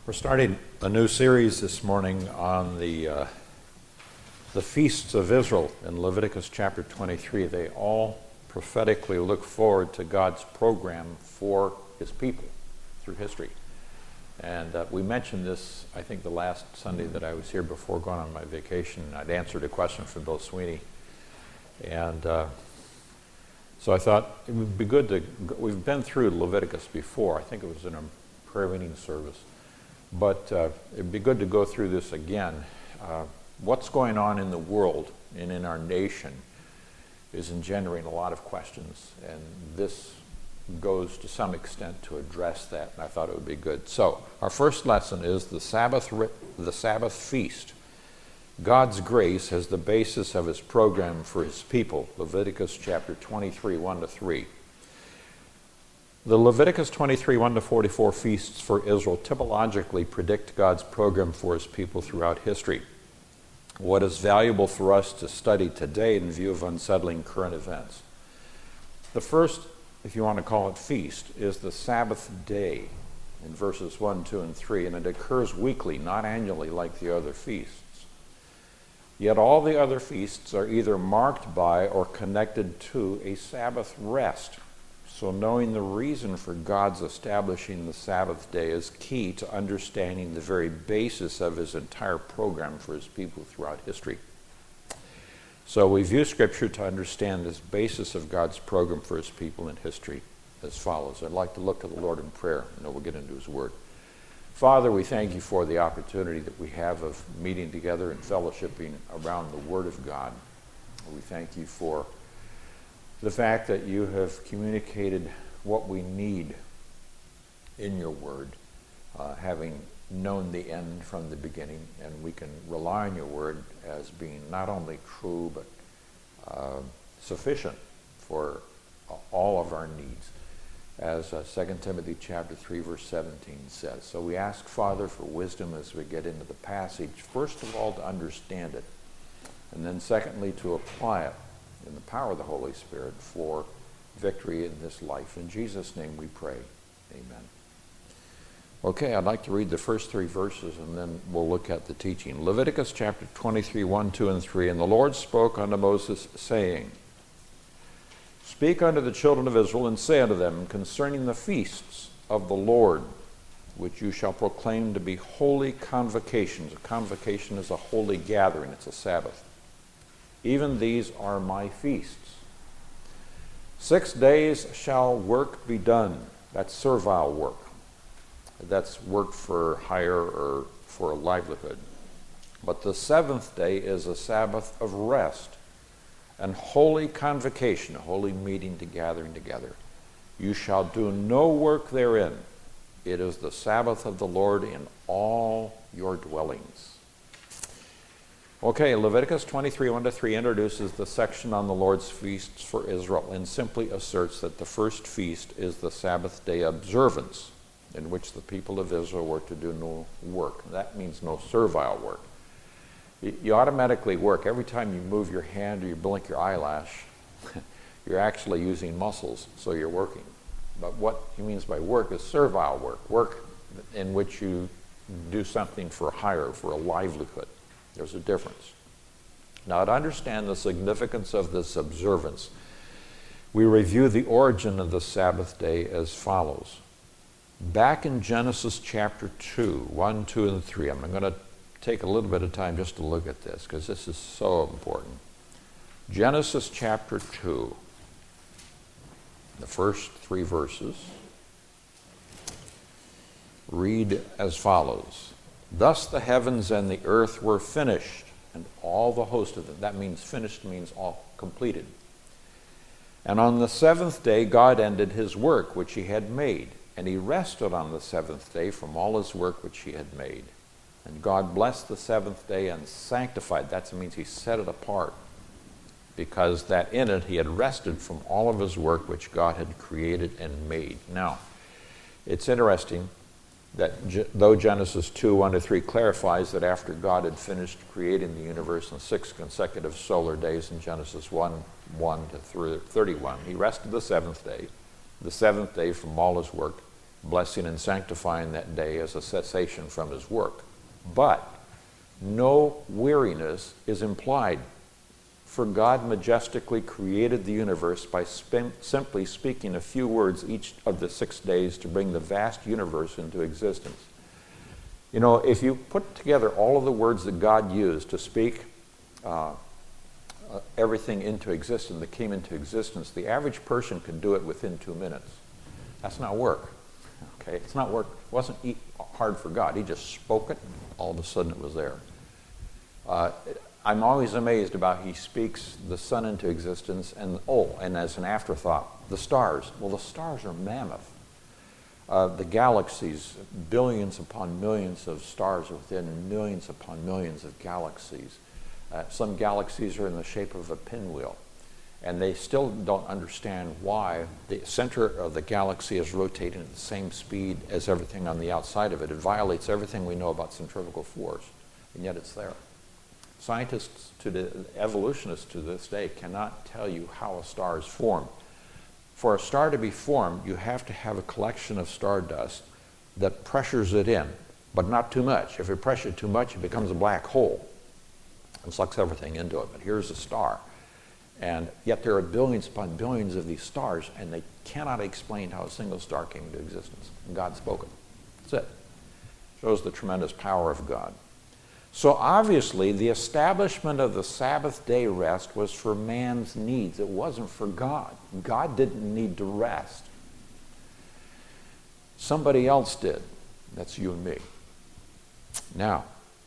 We're starting a new series this morning on the feasts of Israel in Leviticus chapter 23. They all prophetically look forward to God's program for his people through history. And we mentioned this, I think, the last Sunday that I was here before going on my vacation. I'd answered a question from Bill Sweeney. And so I thought it would be good to, we've been through Leviticus before. I think it was in a prayer meeting service. But it'd be good to go through this again. What's going on in the world and in our nation is engendering a lot of questions, and this goes to some extent to address that, and I thought it would be good. So our first lesson is the Sabbath feast. God's grace as the basis of his program for his people. Leviticus chapter 23, 1-3. The Leviticus 23, 1-44 feasts for Israel typologically predict God's program for his people throughout history. What is valuable for us to study today in view of unsettling current events? The first, if you want to call it feast, is the Sabbath day in verses 1, 2, and 3, and it occurs weekly, not annually like the other feasts. Yet all the other feasts are either marked by or connected to a Sabbath rest. So knowing the reason for God's establishing the Sabbath day is key to understanding the very basis of his entire program for his people throughout history. So we view Scripture to understand this basis of God's program for his people in history as follows. I'd like to look to the Lord in prayer, and then we'll get into his word. Father, we thank you for the opportunity that we have of meeting together and fellowshipping around the Word of God. We thank you for the fact that you have communicated what we need in your word, having known the end from the beginning, and we can rely on your word as being not only true but sufficient for all of our needs, as 2 Timothy chapter 3 verse 17 says. So we ask, Father, for wisdom as we get into the passage, first of all to understand it, and then secondly to apply it in the power of the Holy Spirit for victory in this life. In Jesus' name we pray. Amen. Okay, I'd like to read the first 3 verses and then we'll look at the teaching. Leviticus chapter 23, 1, 2, and 3. And the Lord spoke unto Moses, saying, Speak unto the children of Israel, and say unto them concerning the feasts of the Lord, which you shall proclaim to be holy convocations. A convocation is a holy gathering. It's a Sabbath. Even these are my feasts. 6 days shall work be done. That's servile work. That's work for hire or for a livelihood. But the 7th day is a Sabbath of rest and holy convocation, a holy meeting to gathering together. You shall do no work therein. It is the Sabbath of the Lord in all your dwellings. Okay, Leviticus 23, 1-3 introduces the section on the Lord's feasts for Israel and simply asserts that the first feast is the Sabbath day observance in which the people of Israel were to do no work. That means no servile work. You automatically work. Every time you move your hand or you blink your eyelash, you're actually using muscles, so you're working. But what he means by work is servile work, work in which you do something for hire, for a livelihood. There's a difference. Now, to understand the significance of this observance, we review the origin of the Sabbath day as follows. Back in Genesis chapter 2, 1, 2, and 3, I'm going to take a little bit of time just to look at this because this is so important. Genesis chapter 2, the first 3 verses, read as follows. Thus the heavens and the earth were finished, and all the host of them. That means finished means all completed. And on the 7th day God ended his work which he had made, and he rested on the 7th day from all his work which he had made. And God blessed the 7th day and sanctified. That means he set it apart, because that in it he had rested from all of his work which God had created and made. Now, it's interesting that though Genesis 2, 1-3 clarifies that after God had finished creating the universe in 6 consecutive solar days in Genesis 1, 1-31, he rested the 7th day from all his work, blessing and sanctifying that day as a cessation from his work. But no weariness is implied, for God majestically created the universe by simply speaking a few words each of the 6 days to bring the vast universe into existence. You know, if you put together all of the words that God used to speak everything into existence that came into existence, the average person could do it within 2 minutes. That's not work. Okay, it's not work. It wasn't hard for God. He just spoke it. All of a sudden, it was there. I'm always amazed about He speaks the sun into existence, and as an afterthought, the stars. Well, the stars are mammoth. The galaxies, billions upon millions of stars within millions upon millions of galaxies. Some galaxies are in the shape of a pinwheel, and they still don't understand why the center of the galaxy is rotating at the same speed as everything on the outside of it. It violates everything we know about centrifugal force, and yet it's there. Scientists, evolutionists to this day, cannot tell you how a star is formed. For a star to be formed, you have to have a collection of stardust that pressures it in, but not too much. If you pressure it too much, it becomes a black hole and sucks everything into it. But here's a star. And yet there are billions upon billions of these stars, and they cannot explain how a single star came into existence. And God spoke it. That's it. Shows the tremendous power of God. So obviously, the establishment of the Sabbath day rest was for man's needs. It wasn't for God. God didn't need to rest. Somebody else did. That's you and me. Now,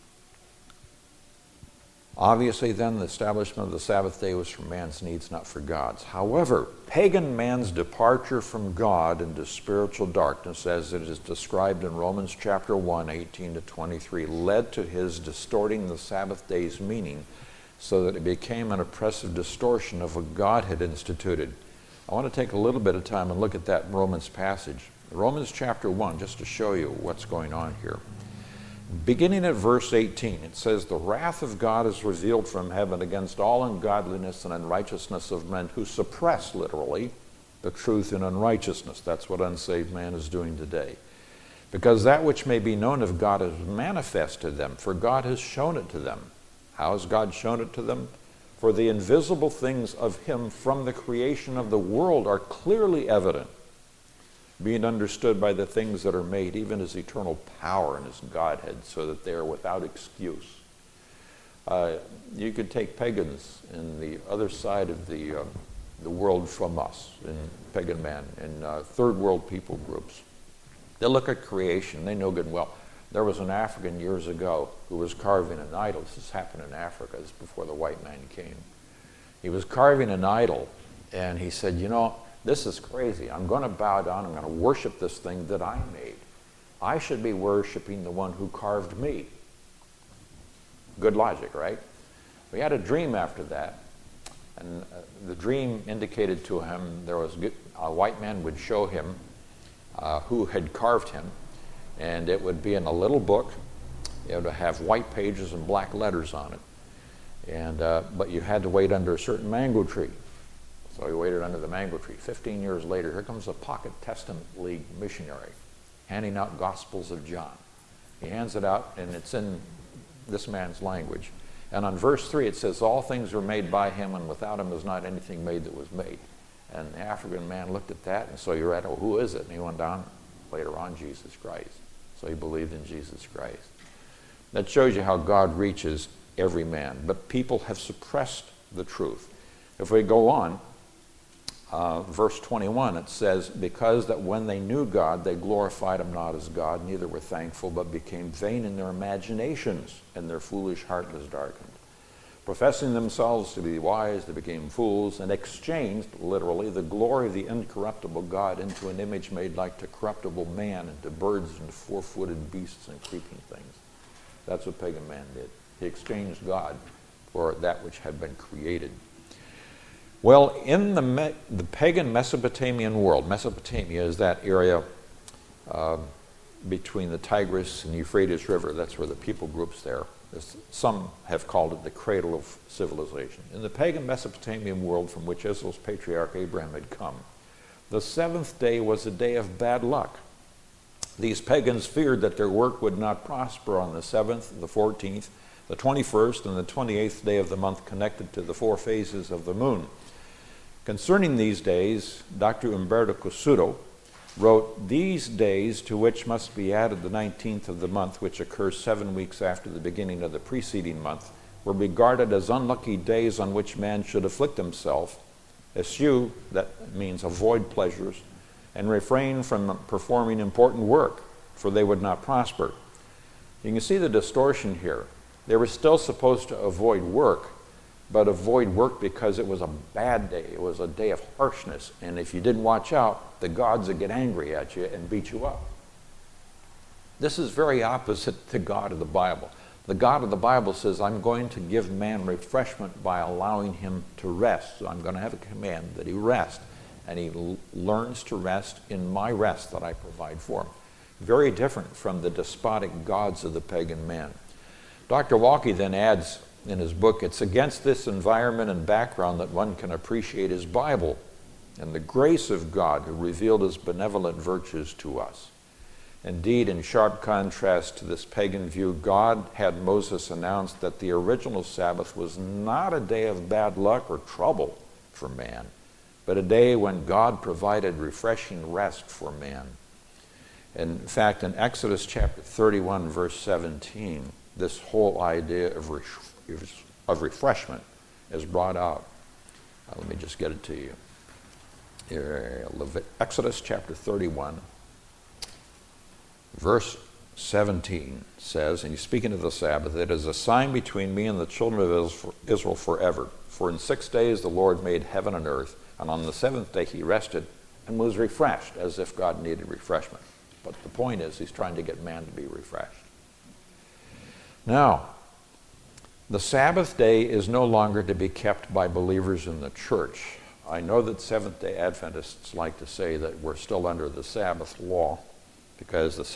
obviously then the establishment of the Sabbath day was for man's needs, not for God's. However, pagan man's departure from God into spiritual darkness, as it is described in Romans chapter 1, 18 to 23, led to his distorting the Sabbath day's meaning so that it became an oppressive distortion of what God had instituted. I want to take a little bit of time and look at that Romans passage. Romans chapter 1, just to show you what's going on here. Beginning at verse 18, it says, "The wrath of God is revealed from heaven against all ungodliness and unrighteousness of men who suppress," literally, "the truth in unrighteousness." That's what unsaved man is doing today. "Because that which may be known of God is manifest to them, for God has shown it to them." How has God shown it to them? "For the invisible things of Him from the creation of the world are clearly evident, being understood by the things that are made, even His eternal power and His Godhead, so that they are without excuse." You could take pagans in the other side of the world from us, in pagan man, in third world people groups. They look at creation. They know good and well. There was an African years ago who was carving an idol. This happened in Africa. This is before the white man came. He was carving an idol, and he said, "You know, this is crazy. I'm going to bow down. I'm going to worship this thing that I made. I should be worshiping the one who carved me." Good logic, right? We had a dream after that, and the dream indicated to him there was a white man would show him who had carved him, and it would be in a little book. It would have white pages and black letters on it, and but you had to wait under a certain mango tree. So he waited under the mango tree. 15 years later, here comes a Pocket Testament League missionary handing out Gospels of John. He hands it out, and it's in this man's language. And on verse 3, it says, "All things were made by Him, and without Him was not anything made that was made." And the African man looked at that, and so he read, "Oh, who is it?" And he went down, later on, Jesus Christ. So he believed in Jesus Christ. That shows you how God reaches every man. But people have suppressed the truth. If we go on, verse 21, it says, "Because that when they knew God, they glorified Him not as God, neither were thankful, but became vain in their imaginations, and their foolish heart was darkened. Professing themselves to be wise, they became fools, and exchanged," literally, "the glory of the incorruptible God into an image made like to corruptible man, and to birds, and to four-footed beasts, and creeping things." That's what pagan man did. He exchanged God for that which had been created. Well, in the pagan Mesopotamian world, Mesopotamia is that area between the Tigris and Euphrates River. That's where the people groups there. Some have called it the cradle of civilization. In the pagan Mesopotamian world from which Israel's patriarch Abraham had come, the seventh day was a day of bad luck. These pagans feared that their work would not prosper on the 7th, the 14th, the 21st, and the 28th day of the month connected to the 4 phases of the moon. Concerning these days, Dr. Umberto Cossuto wrote, "These days, to which must be added the 19th of the month, which occurs 7 weeks after the beginning of the preceding month, were regarded as unlucky days on which man should afflict himself, eschew," that means avoid pleasures, "and refrain from performing important work, for they would not prosper." You can see the distortion here. They were still supposed to avoid work, but avoid work because it was a bad day. It was a day of harshness. And if you didn't watch out, the gods would get angry at you and beat you up. This is very opposite to the God of the Bible. The God of the Bible says, I'm going to give man refreshment by allowing him to rest. So I'm going to have a command that he rest. And he learns to rest in my rest that I provide for him. Very different from the despotic gods of the pagan man. Dr. Walke then adds in his book, it's against this environment and background that one can appreciate his Bible and the grace of God who revealed his benevolent virtues to us. Indeed, in sharp contrast to this pagan view, God had Moses announce that the original Sabbath was not a day of bad luck or trouble for man, but a day when God provided refreshing rest for man. In fact, in Exodus chapter 31, verse 17, this whole idea of refreshment is brought out. Let me just get it to you. Exodus chapter 31, verse 17 says, and he's speaking of the Sabbath, "It is a sign between me and the children of Israel forever. For in 6 days the Lord made heaven and earth, and on the 7th day he rested and was refreshed," as if God needed refreshment. But the point is, he's trying to get man to be refreshed. Now, the Sabbath day is no longer to be kept by believers in the church. I know that Seventh-day Adventists like to say that we're still under the Sabbath law because the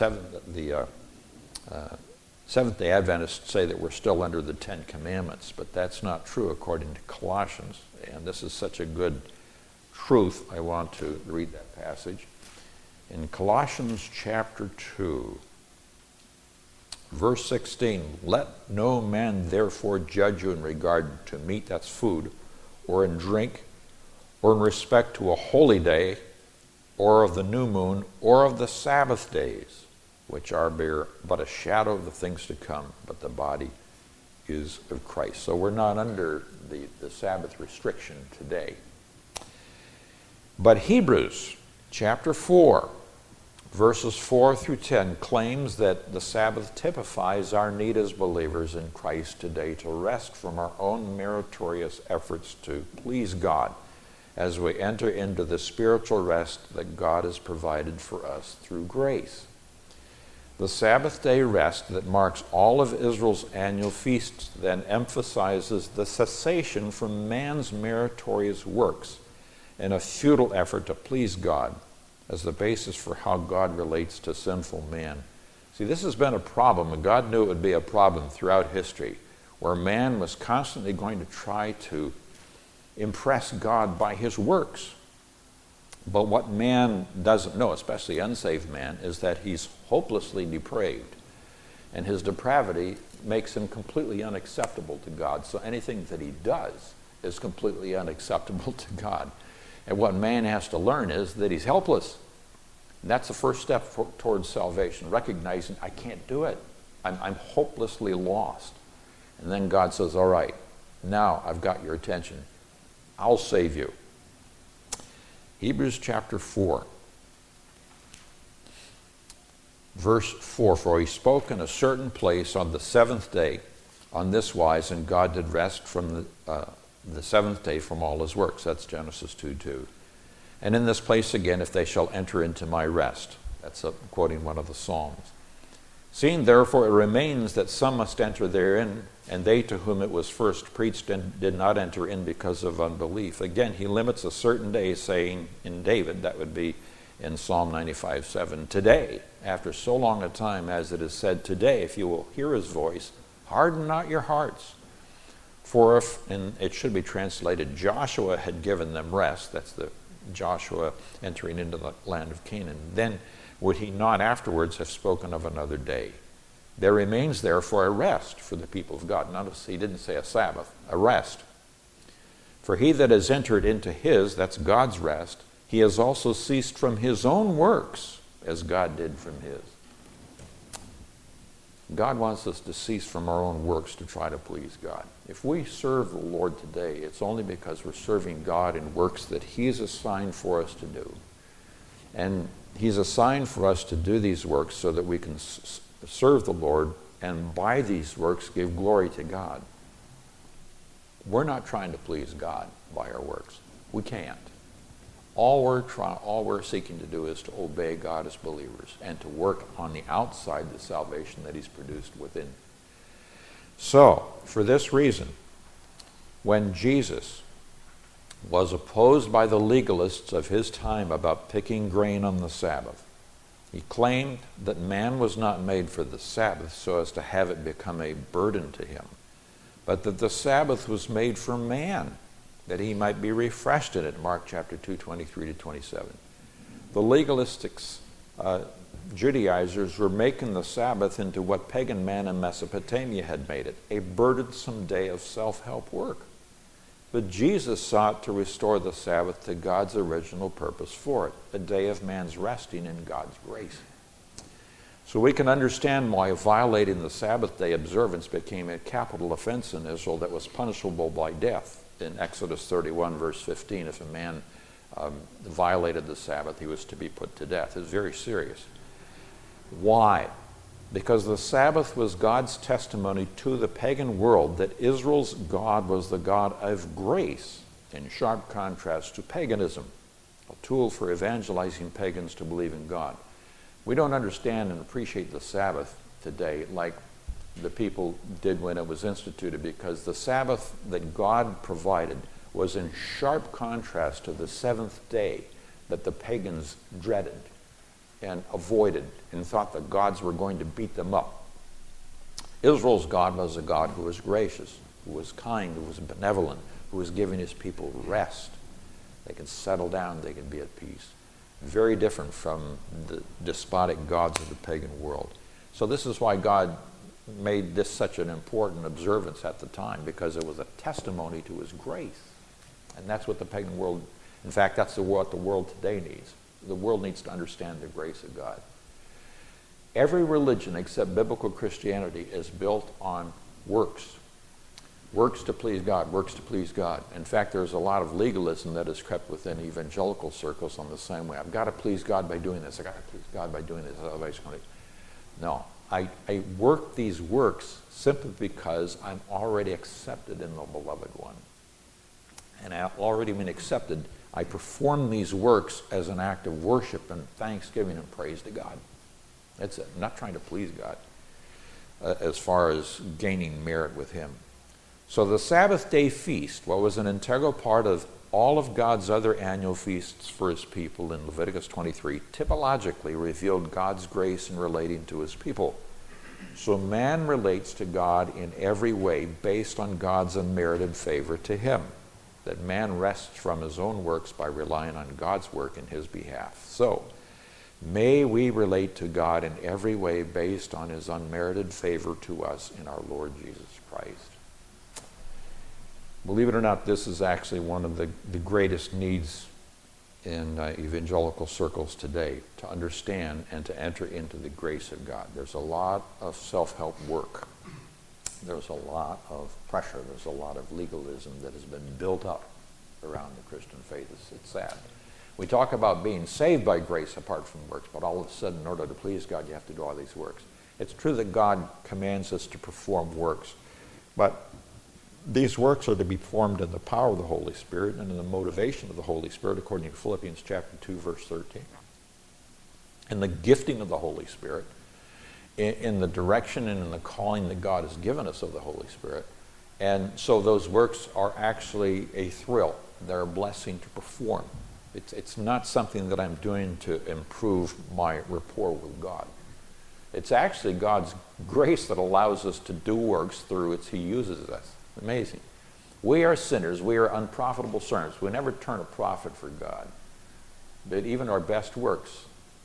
Seventh-day Adventists say that we're still under the Ten Commandments, but that's not true according to Colossians. And this is such a good truth, I want to read that passage. In Colossians chapter 2, verse 16, "Let no man therefore judge you in regard to meat," that's food, "or in drink, or in respect to a holy day, or of the new moon, or of the Sabbath days, which are but a shadow of the things to come, but the body is of Christ." So we're not under the Sabbath restriction today. But Hebrews chapter 4, verses 4 through 10 claims that the Sabbath typifies our need as believers in Christ today to rest from our own meritorious efforts to please God as we enter into the spiritual rest that God has provided for us through grace. The Sabbath day rest that marks all of Israel's annual feasts then emphasizes the cessation from man's meritorious works in a futile effort to please God as the basis for how God relates to sinful man. See, this has been a problem, and God knew it would be a problem throughout history, where man was constantly going to try to impress God by his works. But what man doesn't know, especially unsaved man, is that he's hopelessly depraved, and his depravity makes him completely unacceptable to God. So anything that he does is completely unacceptable to God. And what man has to learn is that he's helpless. And that's the first step towards salvation, recognizing I can't do it. I'm hopelessly lost. And then God says, all right, now I've got your attention. I'll save you. Hebrews chapter 4, verse 4, "For he spoke in a certain place on the 7th day on this wise, and God did rest from the 7th day from all his works." That's Genesis 2:2. "And in this place again, if they shall enter into my rest." That's quoting one of the Psalms. "Seeing therefore it remains that some must enter therein, and they to whom it was first preached and did not enter in because of unbelief." Again, he limits a certain day, saying in David, that would be in Psalm 95:7, "Today, after so long a time as it is said, today, if you will hear his voice, harden not your hearts. For if," and it should be translated, "Joshua had given them rest," that's the Joshua entering into the land of Canaan, "then would he not afterwards have spoken of another day? There remains therefore a rest for the people of God. Notice he didn't say a Sabbath, a rest. For he that has entered into his, that's God's rest, he has also ceased from his own works, as God did from his. God wants us to cease from our own works to try to please God. If we serve the Lord today, it's only because we're serving God in works that he's assigned for us to do. And he's assigned for us to do these works so that we can serve the Lord and by these works give glory to God. We're not trying to please God by our works. We can't. All we're seeking to do is to obey God as believers and to work on the outside the salvation that he's produced within. So, for this reason, when Jesus was opposed by the legalists of his time about picking grain on the Sabbath, he claimed that man was not made for the Sabbath so as to have it become a burden to him, but that the Sabbath was made for man, that he might be refreshed in it, Mark chapter 2, 23 to 27. The legalistic Judaizers were making the Sabbath into what pagan man in Mesopotamia had made it, a burdensome day of self-help work. But Jesus sought to restore the Sabbath to God's original purpose for it, a day of man's resting in God's grace. So we can understand why violating the Sabbath day observance became a capital offense in Israel that was punishable by death. In Exodus 31, verse 15, if a man violated the Sabbath, he was to be put to death. It was very serious. Why? Because the Sabbath was God's testimony to the pagan world that Israel's God was the God of grace, in sharp contrast to paganism, a tool for evangelizing pagans to believe in God. We don't understand and appreciate the Sabbath today like the people did when it was instituted, because the Sabbath that God provided was in sharp contrast to the seventh day that the pagans dreaded and avoided and thought the gods were going to beat them up. Israel's God was a God who was gracious, who was kind, who was benevolent, who was giving his people rest. They could settle down, they could be at peace. Very different from the despotic gods of the pagan world. So this is why God made this such an important observance at the time, because it was a testimony to his grace. And that's what the pagan world, in fact, that's what the world today needs. The world needs to understand the grace of God. Every religion except biblical Christianity is built on works. Works to please God, works to please God. In fact, there's a lot of legalism that has crept within evangelical circles on the same way. I've got to please God by doing this. I've got to please God by doing this. Otherwise, no. I work these works simply because I'm already accepted in the beloved one. And I've already been accepted. I perform these works as an act of worship and thanksgiving and praise to God. That's it. I'm not trying to please God as far as gaining merit with him. So the Sabbath day feast, what was an integral part of all of God's other annual feasts for his people in Leviticus 23, typologically revealed God's grace in relating to his people. So man relates to God in every way based on God's unmerited favor to him, that man rests from his own works by relying on God's work in his behalf. So may we relate to God in every way based on his unmerited favor to us in our Lord Jesus Christ. Believe it or not, this is actually one of the greatest needs in evangelical circles today, to understand and to enter into the grace of God. There's a lot of self-help work. There's a lot of pressure. There's a lot of legalism that has been built up around the Christian faith. It's sad. We talk about being saved by grace apart from works, but all of a sudden, in order to please God, you have to do all these works. It's true that God commands us to perform works, but these works are to be performed in the power of the Holy Spirit and in the motivation of the Holy Spirit, according to Philippians chapter 2, verse 13. In the gifting of the Holy Spirit, in the direction and in the calling that God has given us of the Holy Spirit. And so those works are actually a thrill. They're a blessing to perform. It's not something that I'm doing to improve my rapport with God. It's actually God's grace that allows us to do works through which he uses us. Amazing. We are sinners. We are unprofitable servants. We never turn a profit for God. But even our best works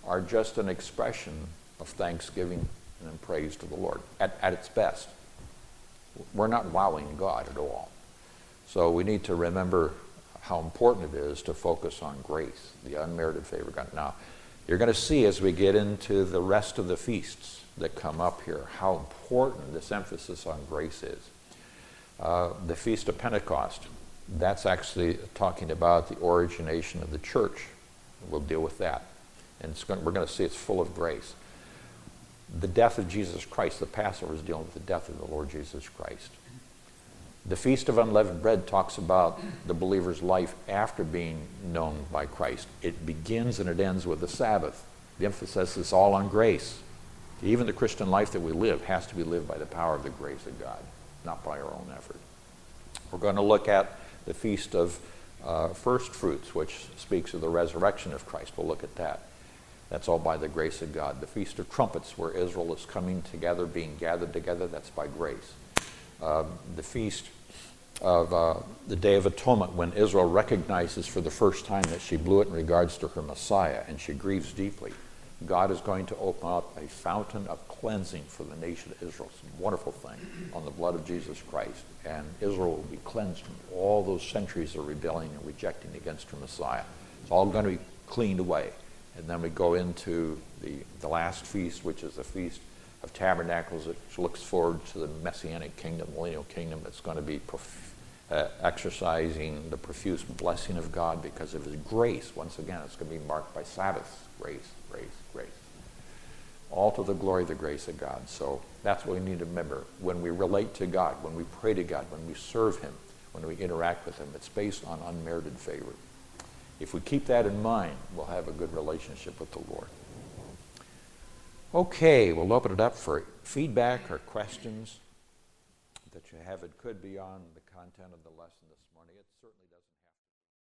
are just an expression of thanksgiving and praise to the Lord at its best. We're not wowing God at all. So we need to remember how important it is to focus on grace, the unmerited favor of God. Now, you're going to see as we get into the rest of the feasts that come up here how important this emphasis on grace is. The Feast of Pentecost, that's actually talking about the origination of the church. We'll deal with that. And we're going to see it's full of grace. The death of Jesus Christ, the Passover, is dealing with the death of the Lord Jesus Christ. The Feast of Unleavened Bread talks about the believer's life after being known by Christ. It begins and it ends with the Sabbath. The emphasis is all on grace. Even the Christian life that we live has to be lived by the power of the grace of God, not by our own effort. We're going to look at the Feast of First Fruits, which speaks of the resurrection of Christ. We'll look at that. That's all by the grace of God. The Feast of Trumpets, where Israel is coming together, being gathered together, that's by grace. The Feast of the Day of Atonement, when Israel recognizes for the first time that she blew it in regards to her Messiah, and she grieves deeply. God is going to open up a fountain of cleansing for the nation of Israel. It's a wonderful thing on the blood of Jesus Christ. And Israel will be cleansed from all those centuries of rebelling and rejecting against her Messiah. It's all going to be cleaned away. And then we go into the last feast, which is the Feast of Tabernacles, which looks forward to the Messianic kingdom, millennial kingdom that's going to be exercising the profuse blessing of God because of his grace. Once again, it's going to be marked by Sabbaths. Grace, grace, grace. All to the glory of the grace of God. So that's what we need to remember. When we relate to God, when we pray to God, when we serve him, when we interact with him, it's based on unmerited favor. If we keep that in mind, we'll have a good relationship with the Lord. Okay, we'll open it up for feedback or questions that you have. It could be on the content of the lesson this morning. It certainly doesn't.